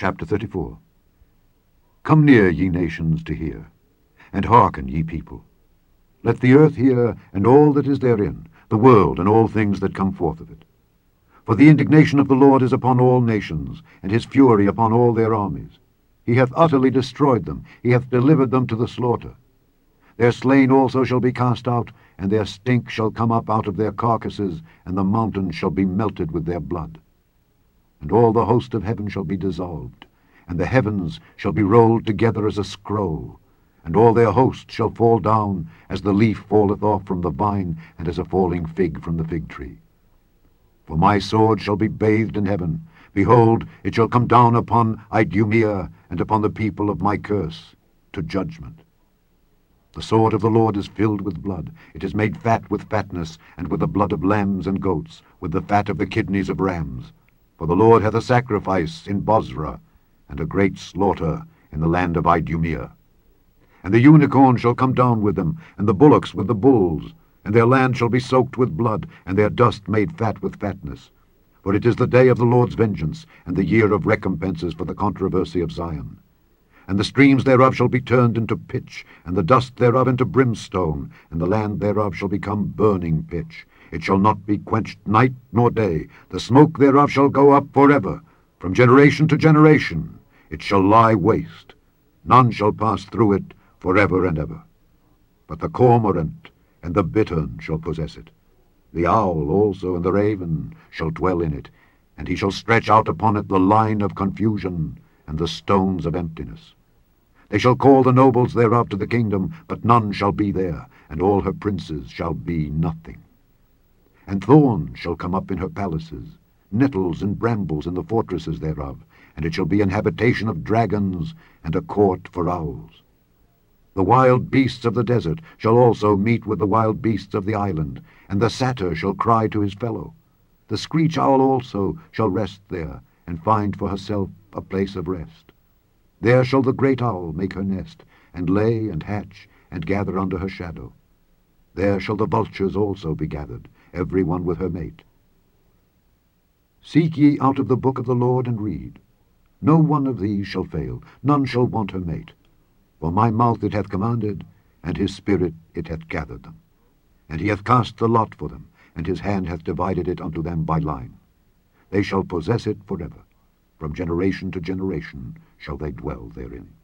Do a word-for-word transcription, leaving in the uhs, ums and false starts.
Chapter thirty-four. Come near, ye nations, to hear, and hearken, ye people. Let the earth hear, and all that is therein, the world, and all things that come forth of it. For the indignation of the Lord is upon all nations, and his fury upon all their armies. He hath utterly destroyed them, he hath delivered them to the slaughter. Their slain also shall be cast out, and their stink shall come up out of their carcasses, and the mountains shall be melted with their blood. And all the host of heaven shall be dissolved, and the heavens shall be rolled together as a scroll, and all their host shall fall down, as the leaf falleth off from the vine, and as a falling fig from the fig tree. For my sword shall be bathed in heaven. Behold, it shall come down upon Idumea, and upon the people of my curse, to judgment. The sword of the Lord is filled with blood. It is made fat with fatness, and with the blood of lambs and goats, with the fat of the kidneys of rams. For the Lord hath a sacrifice in Bozrah, and a great slaughter in the land of Idumea. And the unicorn shall come down with them, and the bullocks with the bulls, and their land shall be soaked with blood, and their dust made fat with fatness. For it is the day of the Lord's vengeance, and the year of recompenses for the controversy of Zion. And the streams thereof shall be turned into pitch, and the dust thereof into brimstone, and the land thereof shall become burning pitch. It shall not be quenched night nor day. The smoke thereof shall go up forever, from generation to generation. It shall lie waste. None shall pass through it forever and ever. But the cormorant and the bittern shall possess it. The owl also and the raven shall dwell in it, and he shall stretch out upon it the line of confusion and the stones of emptiness. They shall call the nobles thereof to the kingdom, but none shall be there, and all her princes shall be nothing. And thorns shall come up in her palaces, nettles and brambles in the fortresses thereof, and it shall be an habitation of dragons, and a court for owls. The wild beasts of the desert shall also meet with the wild beasts of the island, and the satyr shall cry to his fellow. The screech owl also shall rest there, and find for herself a place of rest. There shall the great owl make her nest, and lay and hatch, and gather under her shadow. There shall the vultures also be gathered, every one with her mate. Seek ye out of the book of the Lord, and read. No one of these shall fail, none shall want her mate. For my mouth it hath commanded, and his spirit it hath gathered them. And he hath cast the lot for them, and his hand hath divided it unto them by line. They shall possess it forever. From generation to generation shall they dwell therein.